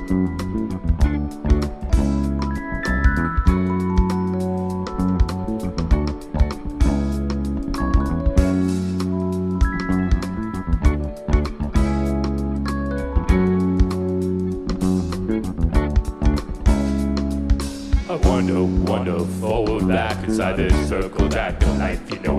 I wonder, forward, back inside this circle that the life you know